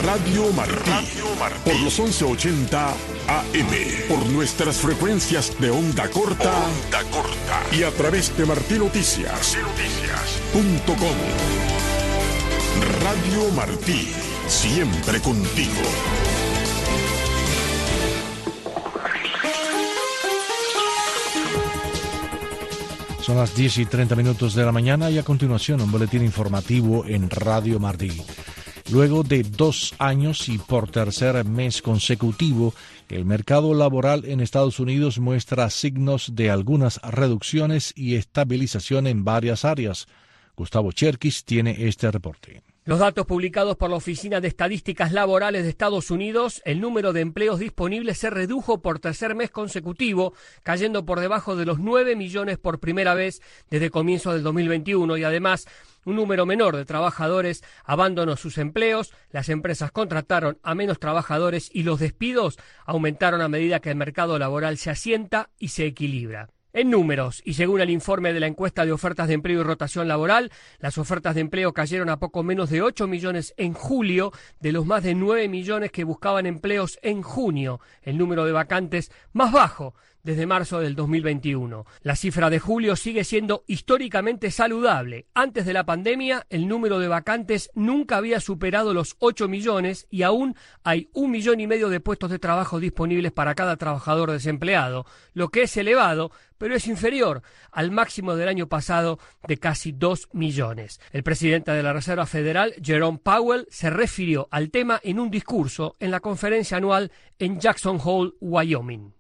Radio Martí, por los 1180 AM, por nuestras frecuencias de onda corta, y a través de martinoticias.com. Radio Martí, siempre contigo. Son las 10:30 de la mañana y a continuación un boletín informativo en Radio Martí. Luego de 2 años y por tercer mes consecutivo, el mercado laboral en Estados Unidos muestra signos de algunas reducciones y estabilización en varias áreas. Gustavo Cherkis tiene este reporte. Los datos publicados por la Oficina de Estadísticas Laborales de Estados Unidos, el número de empleos disponibles se redujo por tercer mes consecutivo, cayendo por debajo de los 9 millones por primera vez desde comienzo del 2021 y además un número menor de trabajadores abandonó sus empleos, las empresas contrataron a menos trabajadores y los despidos aumentaron a medida que el mercado laboral se asienta y se equilibra. En números, y según el informe de la encuesta de ofertas de empleo y rotación laboral, las ofertas de empleo cayeron a poco menos de 8 millones en julio, de los más de 9 millones que buscaban empleos en junio, el número de vacantes más bajo desde marzo del 2021. La cifra de julio sigue siendo históricamente saludable. Antes de la pandemia, el número de vacantes nunca había superado los 8 millones y aún hay 1,5 millones de puestos de trabajo disponibles para cada trabajador desempleado, lo que es elevado, pero es inferior al máximo del año pasado de casi 2 millones. El presidente de la Reserva Federal, Jerome Powell, se refirió al tema en un discurso en la conferencia anual en Jackson Hole, Wyoming.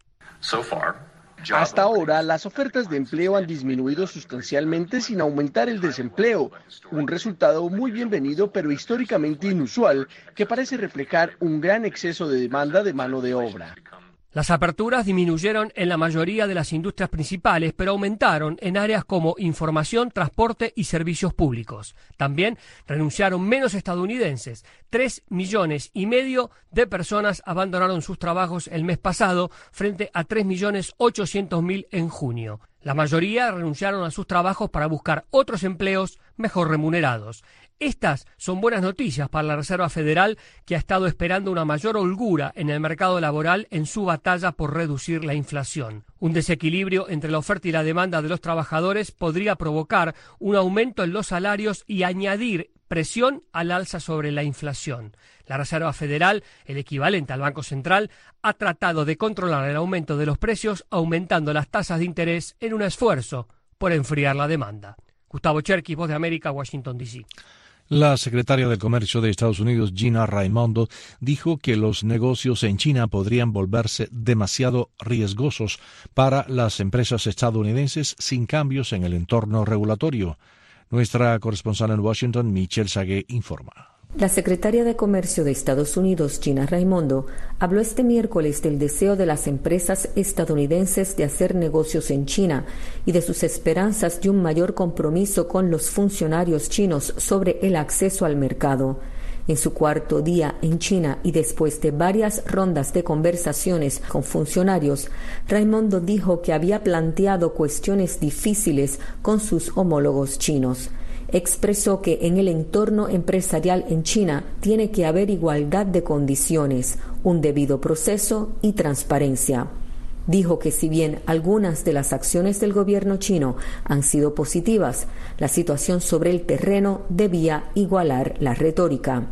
Hasta ahora, las ofertas de empleo han disminuido sustancialmente sin aumentar el desempleo, un resultado muy bienvenido pero históricamente inusual que parece reflejar un gran exceso de demanda de mano de obra. Las aperturas disminuyeron en la mayoría de las industrias principales, pero aumentaron en áreas como información, transporte y servicios públicos. También renunciaron menos estadounidenses. 3,5 millones de personas abandonaron sus trabajos el mes pasado, frente a 3,800,000 en junio. La mayoría renunciaron a sus trabajos para buscar otros empleos mejor remunerados. Estas son buenas noticias para la Reserva Federal, que ha estado esperando una mayor holgura en el mercado laboral en su batalla por reducir la inflación. Un desequilibrio entre la oferta y la demanda de los trabajadores podría provocar un aumento en los salarios y añadir presión al alza sobre la inflación. La Reserva Federal, el equivalente al Banco Central, ha tratado de controlar el aumento de los precios aumentando las tasas de interés en un esfuerzo por enfriar la demanda. Gustavo Cherkis, Voz de América, Washington, D.C. La secretaria de Comercio de Estados Unidos, Gina Raimondo, dijo que los negocios en China podrían volverse demasiado riesgosos para las empresas estadounidenses sin cambios en el entorno regulatorio. Nuestra corresponsal en Washington, Michelle Sagué, informa. La secretaria de Comercio de Estados Unidos, Gina Raimondo, habló este miércoles del deseo de las empresas estadounidenses de hacer negocios en China y de sus esperanzas de un mayor compromiso con los funcionarios chinos sobre el acceso al mercado. En su cuarto día en China y después de varias rondas de conversaciones con funcionarios, Raimondo dijo que había planteado cuestiones difíciles con sus homólogos chinos. Expresó que en el entorno empresarial en China tiene que haber igualdad de condiciones, un debido proceso y transparencia. Dijo que si bien algunas de las acciones del gobierno chino han sido positivas, la situación sobre el terreno debía igualar la retórica.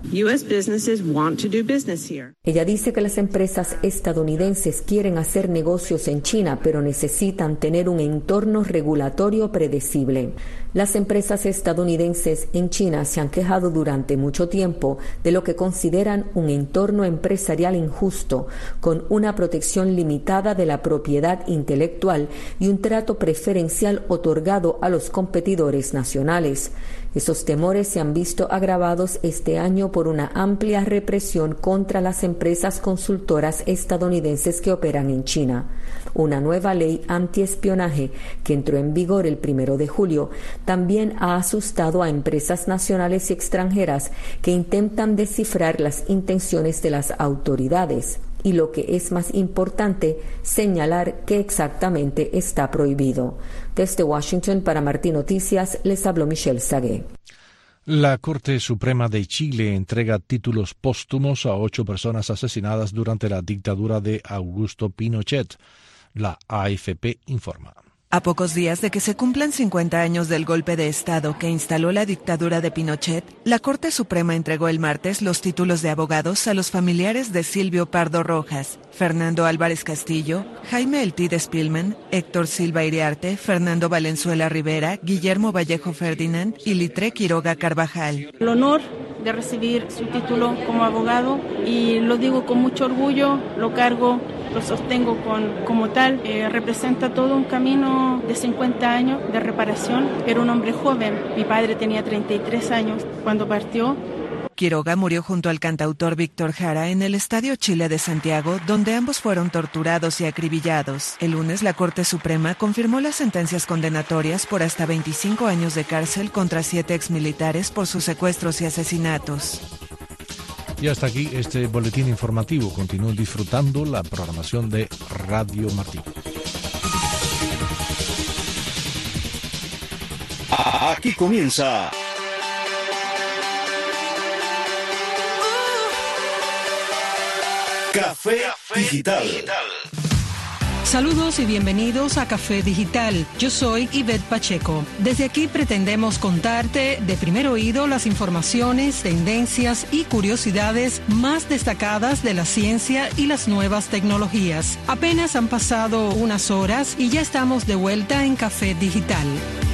Ella dice que las empresas estadounidenses quieren hacer negocios en China, pero necesitan tener un entorno regulatorio predecible. Las empresas estadounidenses en China se han quejado durante mucho tiempo de lo que consideran un entorno empresarial injusto, con una protección limitada de la propiedad intelectual y un trato preferencial otorgado a los competidores nacionales. Esos temores se han visto agravados este año por una amplia represión contra las empresas consultoras estadounidenses que operan en China. Una nueva ley antiespionaje que entró en vigor el 1 de julio también ha asustado a empresas nacionales y extranjeras que intentan descifrar las intenciones de las autoridades y, lo que es más importante, señalar qué exactamente está prohibido. Desde Washington para Martí Noticias les habló Michelle Sagué. La Corte Suprema de Chile entrega títulos póstumos a 8 personas asesinadas durante la dictadura de Augusto Pinochet. La AFP informa. A pocos días de que se cumplan 50 años del golpe de Estado que instaló la dictadura de Pinochet, la Corte Suprema entregó el martes los títulos de abogados a los familiares de Silvio Pardo Rojas, Fernando Álvarez Castillo, Jaime Eltide Spillman, Héctor Silva Iriarte, Fernando Valenzuela Rivera, Guillermo Vallejo Ferdinand y Litré Quiroga Carvajal. El honor de recibir su título como abogado, y lo digo con mucho orgullo, lo cargo, lo sostengo como tal. Representa todo un camino de 50 años de reparación. Era un hombre joven, mi padre tenía 33 años cuando partió. Quiroga murió junto al cantautor Víctor Jara en el Estadio Chile de Santiago, donde ambos fueron torturados y acribillados. El lunes, la Corte Suprema confirmó las sentencias condenatorias por hasta 25 años de cárcel contra 7 exmilitares por sus secuestros y asesinatos. Y hasta aquí este boletín informativo. Continúen disfrutando la programación de Radio Martí. Aquí comienza Café Digital. Saludos y bienvenidos a Café Digital. Yo soy Ivette Pacheco. Desde aquí pretendemos contarte de primer oído las informaciones, tendencias y curiosidades más destacadas de la ciencia y las nuevas tecnologías. Apenas han pasado unas horas y ya estamos de vuelta en Café Digital.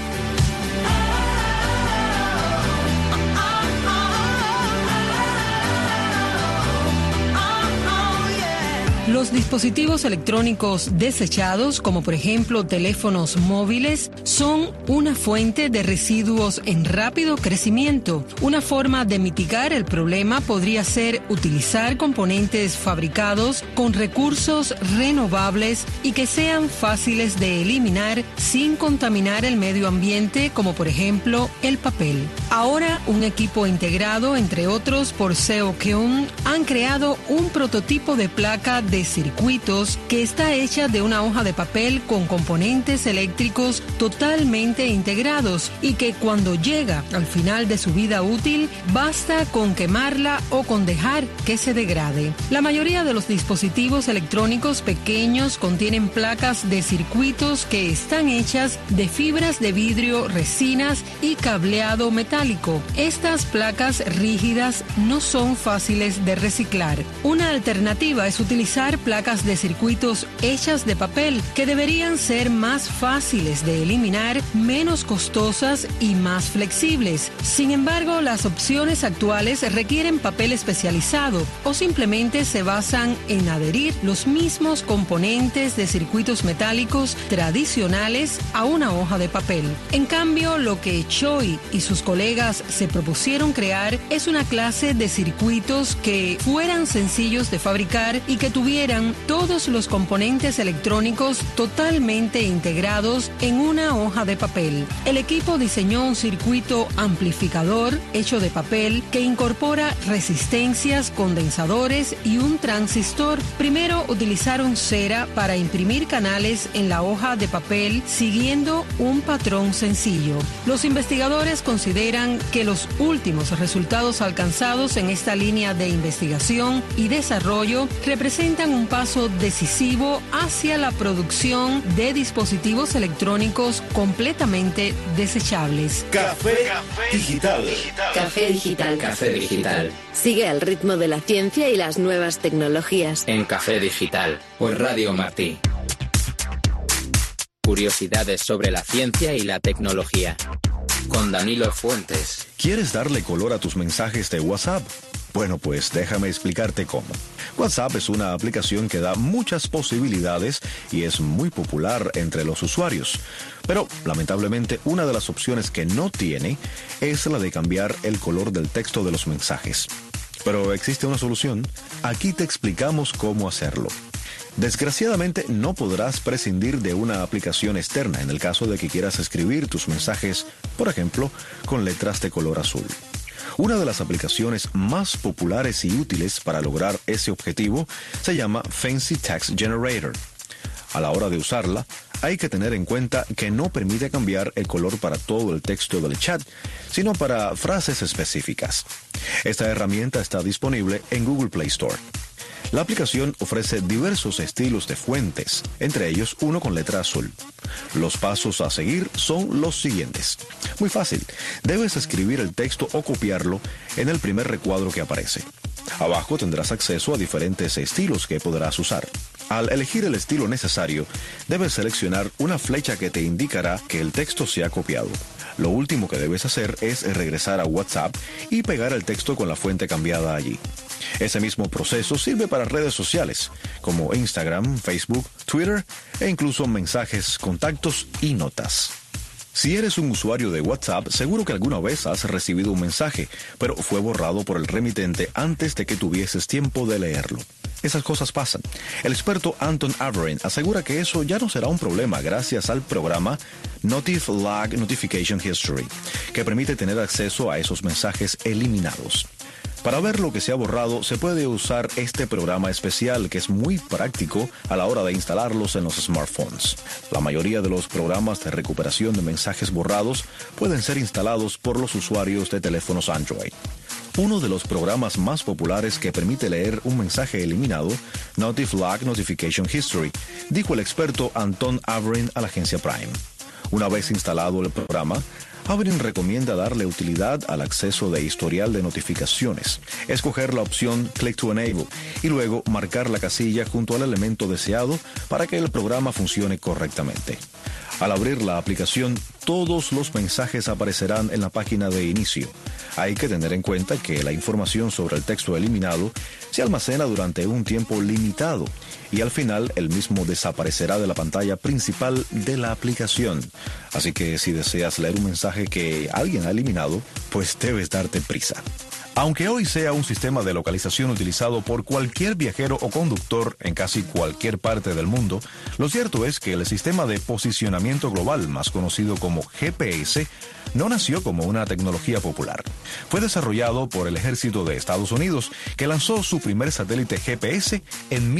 Los dispositivos electrónicos desechados, como por ejemplo teléfonos móviles, son una fuente de residuos en rápido crecimiento. Una forma de mitigar el problema podría ser utilizar componentes fabricados con recursos renovables y que sean fáciles de eliminar sin contaminar el medio ambiente, como por ejemplo el papel. Ahora, un equipo integrado, entre otros, por Seo Keun, han creado un prototipo de placa de circuitos que está hecha de una hoja de papel con componentes eléctricos totalmente integrados y que cuando llega al final de su vida útil basta con quemarla o con dejar que se degrade. La mayoría de los dispositivos electrónicos pequeños contienen placas de circuitos que están hechas de fibras de vidrio, resinas y cableado metálico. Estas placas rígidas no son fáciles de reciclar. Una alternativa es utilizar placas de circuitos hechas de papel que deberían ser más fáciles de eliminar, menos costosas y más flexibles. Sin embargo, las opciones actuales requieren papel especializado o simplemente se basan en adherir los mismos componentes de circuitos metálicos tradicionales a una hoja de papel. En cambio, lo que Choi y sus colegas se propusieron crear es una clase de circuitos que fueran sencillos de fabricar y que tuvieran todos los componentes electrónicos totalmente integrados en una hoja de papel. El equipo diseñó un circuito amplificador hecho de papel que incorpora resistencias, condensadores y un transistor. Primero utilizaron cera para imprimir canales en la hoja de papel siguiendo un patrón sencillo. Los investigadores consideran que los últimos resultados alcanzados en esta línea de investigación y desarrollo representan un paso decisivo hacia la producción de dispositivos electrónicos completamente desechables. Café Digital. Café Digital. Café Digital. Sigue al ritmo de la ciencia y las nuevas tecnologías. En Café Digital, por Radio Martí. Curiosidades sobre la ciencia y la tecnología. Con Danilo Fuentes. ¿Quieres darle color a tus mensajes de WhatsApp? Bueno, pues déjame explicarte cómo. WhatsApp es una aplicación que da muchas posibilidades y es muy popular entre los usuarios. Pero, lamentablemente, una de las opciones que no tiene es la de cambiar el color del texto de los mensajes. Pero existe una solución. Aquí te explicamos cómo hacerlo. Desgraciadamente, no podrás prescindir de una aplicación externa en el caso de que quieras escribir tus mensajes, por ejemplo, con letras de color azul. Una de las aplicaciones más populares y útiles para lograr ese objetivo se llama Fancy Text Generator. A la hora de usarla, hay que tener en cuenta que no permite cambiar el color para todo el texto del chat, sino para frases específicas. Esta herramienta está disponible en Google Play Store. La aplicación ofrece diversos estilos de fuentes, entre ellos uno con letra azul. Los pasos a seguir son los siguientes. Muy fácil, debes escribir el texto o copiarlo en el primer recuadro que aparece. Abajo tendrás acceso a diferentes estilos que podrás usar. Al elegir el estilo necesario, debes seleccionar una flecha que te indicará que el texto se ha copiado. Lo último que debes hacer es regresar a WhatsApp y pegar el texto con la fuente cambiada allí. Ese mismo proceso sirve para redes sociales, como Instagram, Facebook, Twitter e incluso mensajes, contactos y notas. Si eres un usuario de WhatsApp, seguro que alguna vez has recibido un mensaje, pero fue borrado por el remitente antes de que tuvieses tiempo de leerlo. Esas cosas pasan. El experto Anton Averin asegura que eso ya no será un problema gracias al programa Notif-Lag Notification History, que permite tener acceso a esos mensajes eliminados. Para ver lo que se ha borrado, se puede usar este programa especial que es muy práctico a la hora de instalarlos en los smartphones. La mayoría de los programas de recuperación de mensajes borrados pueden ser instalados por los usuarios de teléfonos Android. Uno de los programas más populares que permite leer un mensaje eliminado, Notif-Lag Notification History, dijo el experto Anton Averin a la agencia Prime. Una vez instalado el programa, Averin recomienda darle utilidad al acceso de historial de notificaciones, escoger la opción Click to Enable y luego marcar la casilla junto al elemento deseado para que el programa funcione correctamente. Al abrir la aplicación, todos los mensajes aparecerán en la página de inicio. Hay que tener en cuenta que la información sobre el texto eliminado se almacena durante un tiempo limitado y al final el mismo desaparecerá de la pantalla principal de la aplicación. Así que si deseas leer un mensaje que alguien ha eliminado, pues debes darte prisa. Aunque hoy sea un sistema de localización utilizado por cualquier viajero o conductor en casi cualquier parte del mundo, lo cierto es que el sistema de posicionamiento global, más conocido como GPS, no nació como una tecnología popular. Fue desarrollado por el Ejército de Estados Unidos, que lanzó su primer satélite GPS en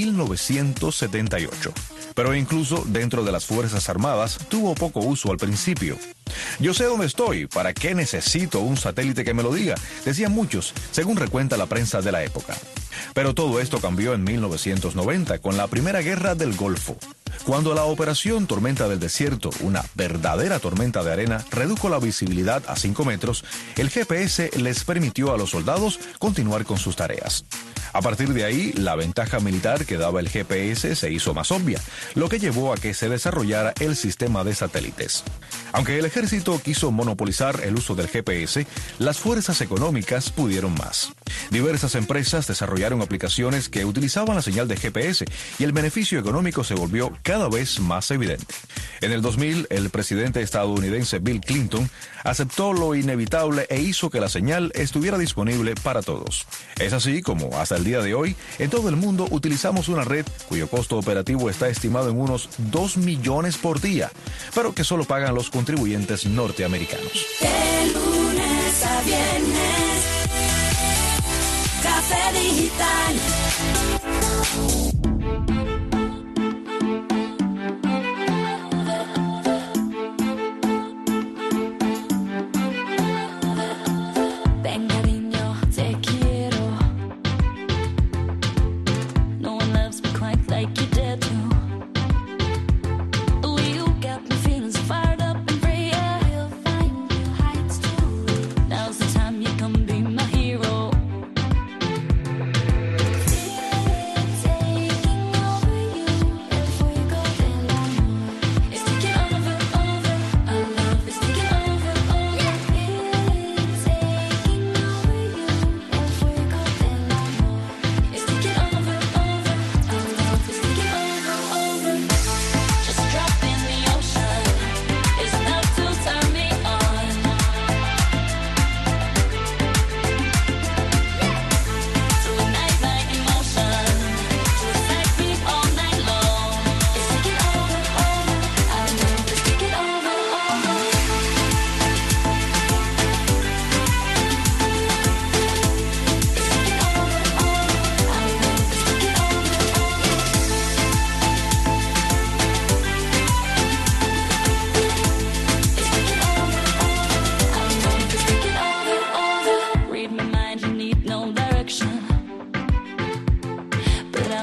1978. Pero incluso dentro de las Fuerzas Armadas tuvo poco uso al principio. Yo sé dónde estoy, ¿para qué necesito un satélite que me lo diga?, decían muchos, según recuenta la prensa de la época. Pero todo esto cambió en 1990 con la Primera Guerra del Golfo, cuando la operación Tormenta del Desierto, una verdadera tormenta de arena, redujo la visibilidad a 5 metros, el GPS les permitió a los soldados continuar con sus tareas. A partir de ahí, la ventaja militar que daba el GPS se hizo más obvia, lo que llevó a que se desarrollara el sistema de satélites. Aunque el ejército quiso monopolizar el uso del GPS, las fuerzas económicas pudieron más. Diversas empresas desarrollaron aplicaciones que utilizaban la señal de GPS y el beneficio económico se volvió cada vez más evidente. En el 2000, el presidente estadounidense Bill Clinton aceptó lo inevitable e hizo que la señal estuviera disponible para todos. Es así como, hasta el día de hoy, en todo el mundo utilizamos una red cuyo costo operativo está estimado en unos 2 millones por día, pero que solo pagan los contribuyentes norteamericanos. De lunes a viernes, Café Digital.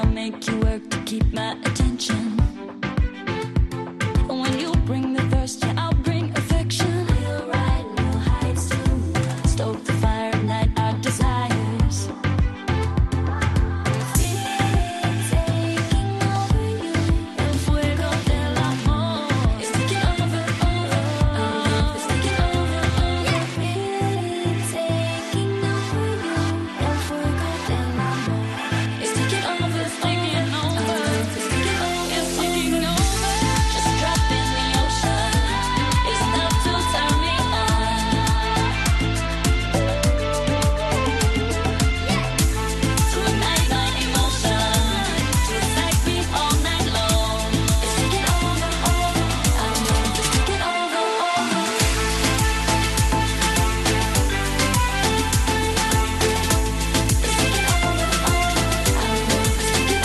make you work to keep my attention. When you bring the thirst, yeah, I'll bring affection. We'll ride new heights to stoke the fire, ignite our desires. Taking over you, el fuego del amor. It's taking over, it's taking over, It's taking over you, el fuego del amor. It's taking over, it's taking over, it's taking over, it's taking over. Just drop in the ocean, it's enough to turn me on. To ignite my emotion, to excite me all night long. It's taking over, I know it's taking over, It's taking over, I know it's taking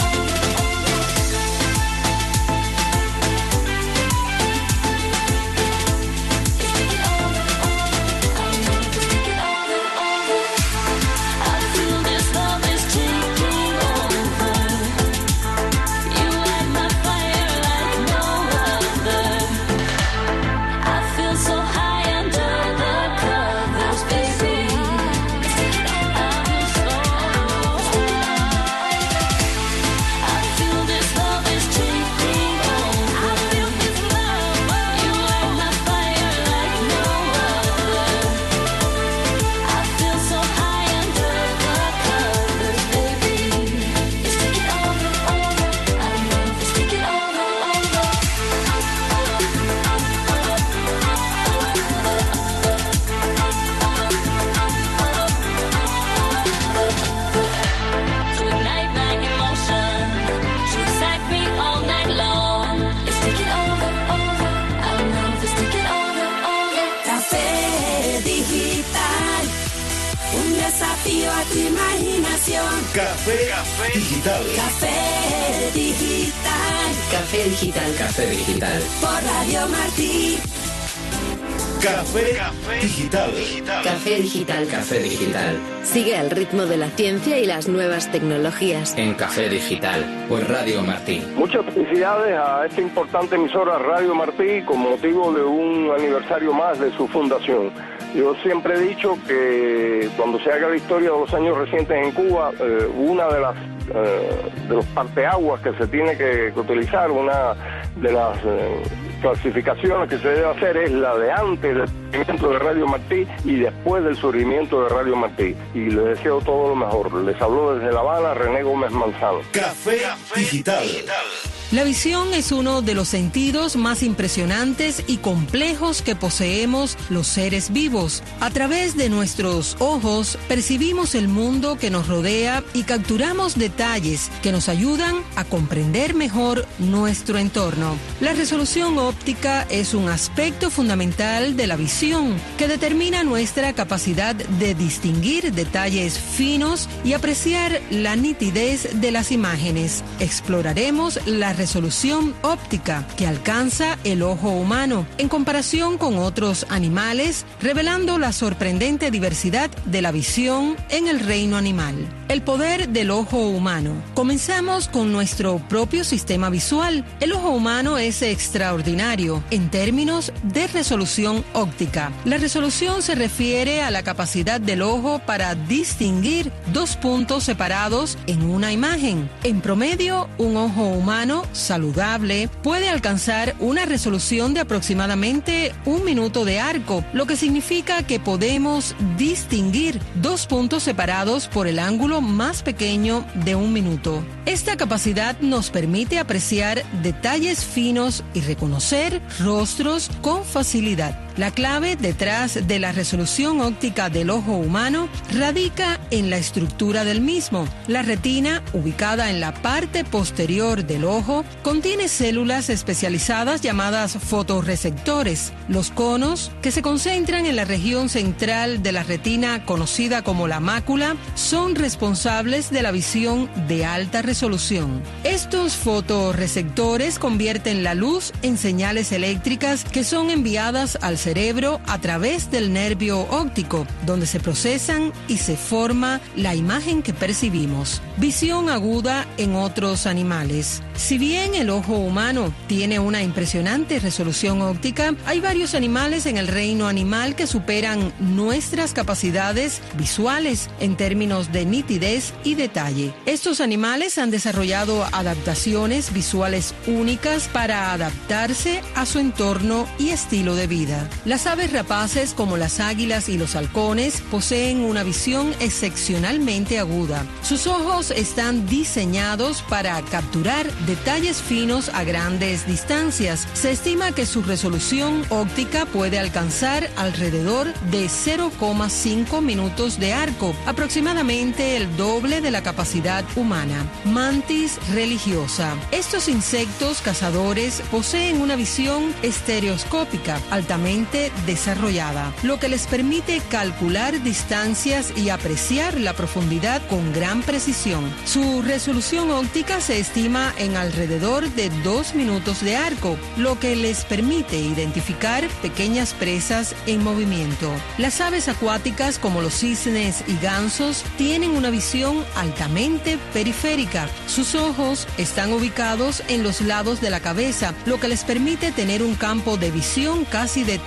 I feel this love is taking over. You light my fire like no other. I feel so high under the covers, baby. I feel so high. I feel this love is taking over. I feel this love. You light my fire like no other. I feel so high under the covers, baby. It's taking over, I know it's taking over, To ignite my emotion, to excite me all night long. It's taking over, I know it's taking over. Café Digital, un desafío a tu imaginación. Café Digital. Café Digital, Café Digital. Café Digital. por Radio Martí. Café Digital. Café Digital. Café Digital. Sigue al ritmo de la ciencia y las nuevas tecnologías. En Café Digital, por Radio Martí. Muchas felicidades a esta importante emisora Radio Martí con motivo de un aniversario más de su fundación. Yo siempre he dicho que cuando se haga la historia de los años recientes en Cuba, una de los parteaguas que se tiene que utilizar, una de las clasificaciones que se debe hacer es la de antes del surgimiento de Radio Martí y después del surgimiento de Radio Martí. Y les deseo todo lo mejor. Les habló desde La Habana René Gómez Manzano. Café Digital. La visión es uno de los sentidos más impresionantes y complejos que poseemos los seres vivos. A través de nuestros ojos percibimos el mundo que nos rodea y capturamos detalles que nos ayudan a comprender mejor nuestro entorno. La resolución óptica es un aspecto fundamental de la visión que determina nuestra capacidad de distinguir detalles finos y apreciar la nitidez de las imágenes. Exploraremos la resolución óptica que alcanza el ojo humano en comparación con otros animales, revelando la sorprendente diversidad de la visión en el reino animal. El poder del ojo humano. Comenzamos con nuestro propio sistema visual. El ojo humano es extraordinario en términos de resolución óptica. La resolución se refiere a la capacidad del ojo para distinguir dos puntos separados en una imagen. En promedio, un ojo humano saludable puede alcanzar una resolución de aproximadamente 1 minuto de arco, lo que significa que podemos distinguir dos puntos separados por el ángulo más pequeño de 1 minuto. Esta capacidad nos permite apreciar detalles finos y reconocer rostros con facilidad. La clave detrás de la resolución óptica del ojo humano radica en la estructura del mismo. La retina, ubicada en la parte posterior del ojo, contiene células especializadas llamadas fotorreceptores. Los conos, que se concentran en la región central de la retina conocida como la mácula, son responsables de la visión de alta resolución. Estos fotorreceptores convierten la luz en señales eléctricas que son enviadas al cerebro a través del nervio óptico, donde se procesan y se forma la imagen que percibimos. Visión aguda en otros animales. Si bien el ojo humano tiene una impresionante resolución óptica, hay varios animales en el reino animal que superan nuestras capacidades visuales en términos de nitidez y detalle. Estos animales han desarrollado adaptaciones visuales únicas para adaptarse a su entorno y estilo de vida. Las aves rapaces, como las águilas y los halcones, poseen una visión excepcionalmente aguda. Sus ojos están diseñados para capturar detalles finos a grandes distancias. Se estima que su resolución óptica puede alcanzar alrededor de 0,5 minutos de arco, aproximadamente el doble de la capacidad humana. Mantis religiosa. Estos insectos cazadores poseen una visión estereoscópica altamente desarrollada, lo que les permite calcular distancias y apreciar la profundidad con gran precisión. Su resolución óptica se estima en alrededor de 2 minutos de arco, lo que les permite identificar pequeñas presas en movimiento. Las aves acuáticas, como los cisnes y gansos, tienen una visión altamente periférica. Sus ojos están ubicados en los lados de la cabeza, lo que les permite tener un campo de visión casi de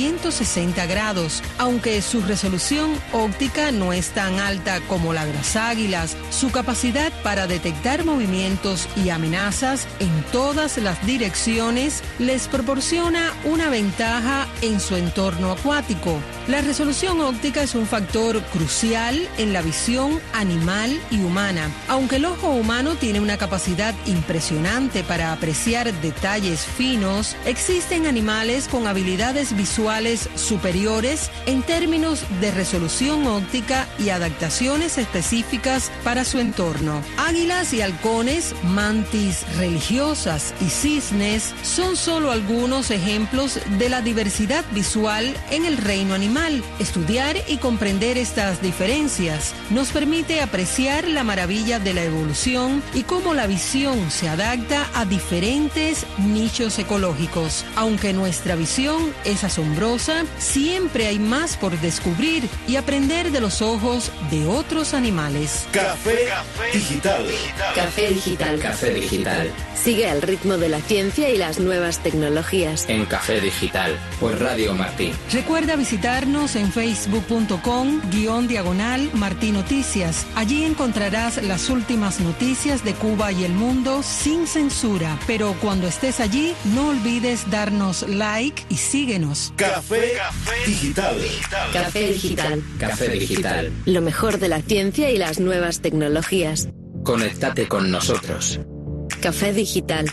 360 grados. Aunque su resolución óptica no es tan alta como la de las águilas, su capacidad para detectar movimientos y amenazas en todas las direcciones les proporciona una ventaja en su entorno acuático. La resolución óptica es un factor crucial en la visión animal y humana. Aunque el ojo humano tiene una capacidad impresionante para apreciar detalles finos, existen animales con habilidades visuales superiores en términos de resolución óptica y adaptaciones específicas para su entorno. Águilas y halcones, mantis religiosas y cisnes son solo algunos ejemplos de la diversidad visual en el reino animal. Estudiar y comprender estas diferencias nos permite apreciar la maravilla de la evolución y cómo la visión se adapta a diferentes nichos ecológicos. Aunque nuestra visión es asombrosa, siempre hay más por descubrir y aprender de los ojos de otros animales. Café Digital. Café Digital. Café Digital. Sigue al ritmo de la ciencia y las nuevas tecnologías. En Café Digital, por Radio Martí. Recuerda visitarnos en facebook.com/Martí Noticias. Allí encontrarás las últimas noticias de Cuba y el mundo sin censura. Pero cuando estés allí, no olvides darnos like y síguenos. Café Digital. Café Digital. Café Digital. Lo mejor de la ciencia y las nuevas tecnologías. Conéctate con nosotros. Café Digital.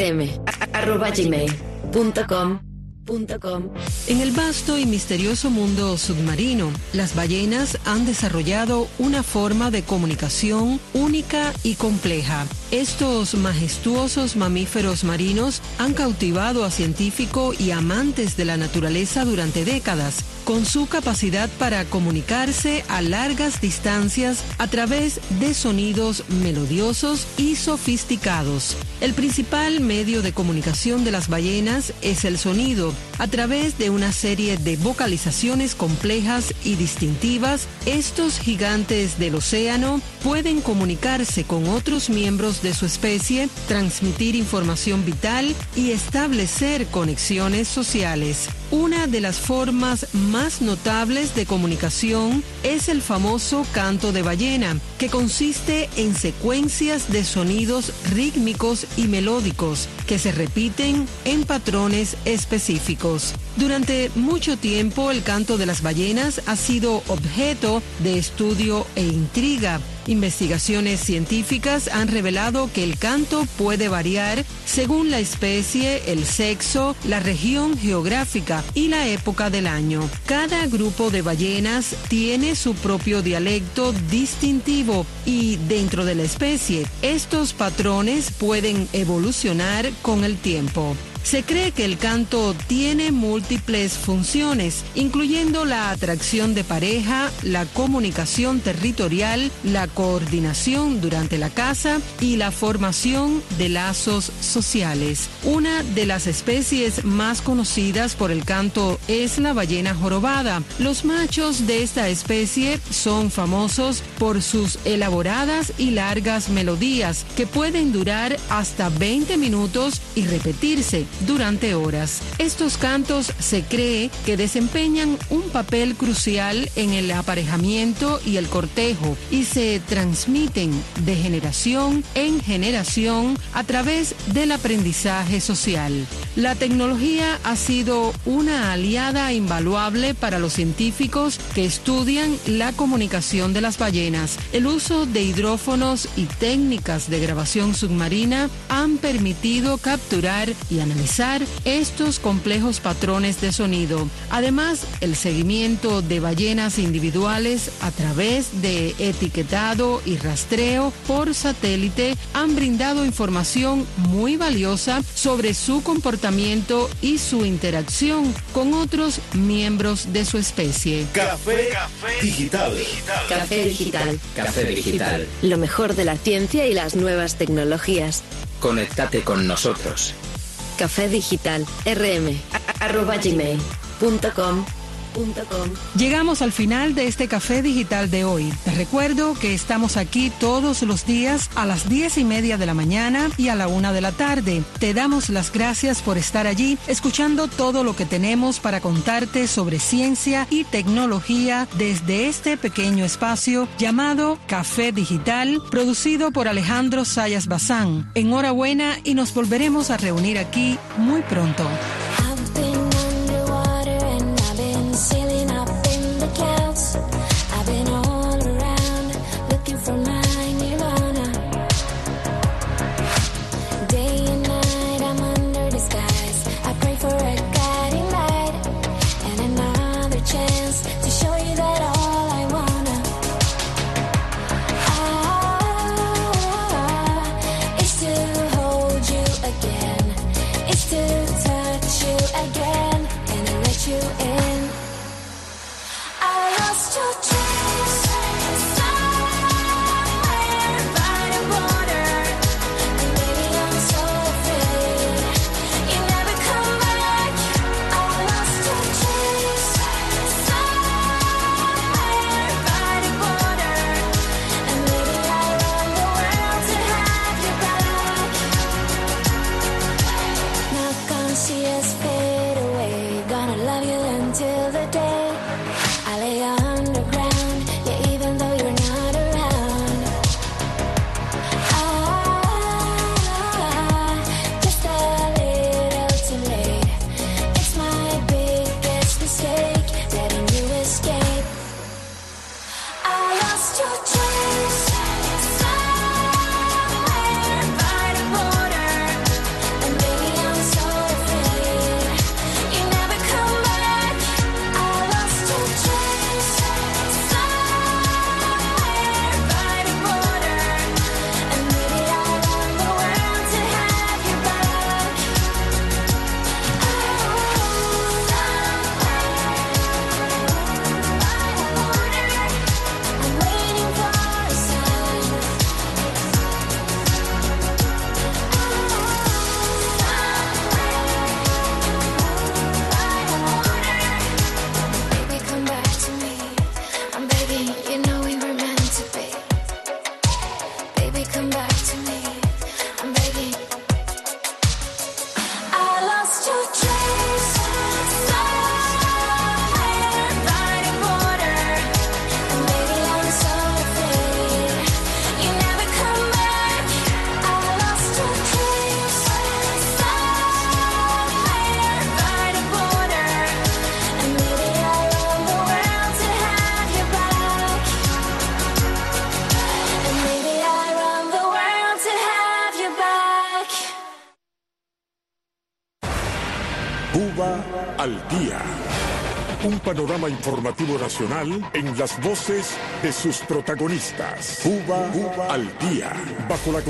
rm@gmail.com. En el vasto y misterioso mundo submarino, las ballenas han desarrollado una forma de comunicación única y compleja. Estos majestuosos mamíferos marinos han cautivado a científicos y amantes de la naturaleza durante décadas, con su capacidad para comunicarse a largas distancias a través de sonidos melodiosos y sofisticados. El principal medio de comunicación de las ballenas es el sonido. A través de una serie de vocalizaciones complejas y distintivas, estos gigantes del océano pueden comunicarse con otros miembros de su especie, transmitir información vital y establecer conexiones sociales. Una de las formas más notables de comunicación es el famoso canto de ballena, que consiste en secuencias de sonidos rítmicos y melódicos que se repiten en patrones específicos. Durante mucho tiempo, el canto de las ballenas ha sido objeto de estudio e intriga. Investigaciones científicas han revelado que el canto puede variar según la especie, el sexo, la región geográfica y la época del año. Cada grupo de ballenas tiene su propio dialecto distintivo y dentro de la especie, estos patrones pueden evolucionar con el tiempo. Se cree que el canto tiene múltiples funciones, incluyendo la atracción de pareja, la comunicación territorial, la coordinación durante la caza y la formación de lazos sociales. Una de las especies más conocidas por el canto es la ballena jorobada. Los machos de esta especie son famosos por sus elaboradas y largas melodías que pueden durar hasta 20 minutos y repetirse durante horas. Estos cantos se cree que desempeñan un papel crucial en el aparejamiento y el cortejo y se transmiten de generación en generación a través del aprendizaje social. La tecnología ha sido una aliada invaluable para los científicos que estudian la comunicación de las ballenas. El uso de hidrófonos y técnicas de grabación submarina han permitido capturar y analizar estos complejos patrones de sonido. Además, el seguimiento de ballenas individuales a través de etiquetado y rastreo por satélite han brindado información muy valiosa sobre su comportamiento y su interacción con otros miembros de su especie. Café Digital. Café Digital. Café Digital. Lo mejor de la ciencia y las nuevas tecnologías. Conéctate con nosotros. Café Digital. rm@gmail.com. Llegamos al final de este Café Digital de hoy. Te recuerdo que estamos aquí todos los días a las 10:30 de la mañana y a la 1 de la tarde. Te damos las gracias por estar allí, escuchando todo lo que tenemos para contarte sobre ciencia y tecnología desde este pequeño espacio llamado Café Digital, producido por Alejandro Sayas Bazán. Enhorabuena y nos volveremos a reunir aquí muy pronto. Sailing up in the clouds, I've been all around looking for my nirvana. Day and night I'm under the skies. I pray for a guiding light and another chance to show you that all I wanna is to hold you again, is to touch you again and let you in. Lost your trace somewhere by the border, and maybe I'm so afraid you never come back. I lost your trace somewhere by the border, and maybe I run the world to have you back. Not gonna see us fade away, gonna love you until the day I lay underground, yeah, even though you're not around. Just a little too late. It's my biggest mistake, letting you escape. I lost your trace somewhere by the border, and maybe I'm so afraid you never come back. I lost your trace somewhere by the border, and maybe I'll run the world to have you back. I'm waiting for a sign. Baby, come back to me. I'm begging, you know we were meant to be. Baby, come back to me. I'm begging. I lost your trace somewhere by the border, and maybe I'm so afraid you never come back. I lost your trace somewhere by the border, and maybe I run the world to have you back. And maybe I run the world to have you back. Cuba al día. Un panorama informativo nacional en las voces de sus protagonistas. Cuba al día. Bajo la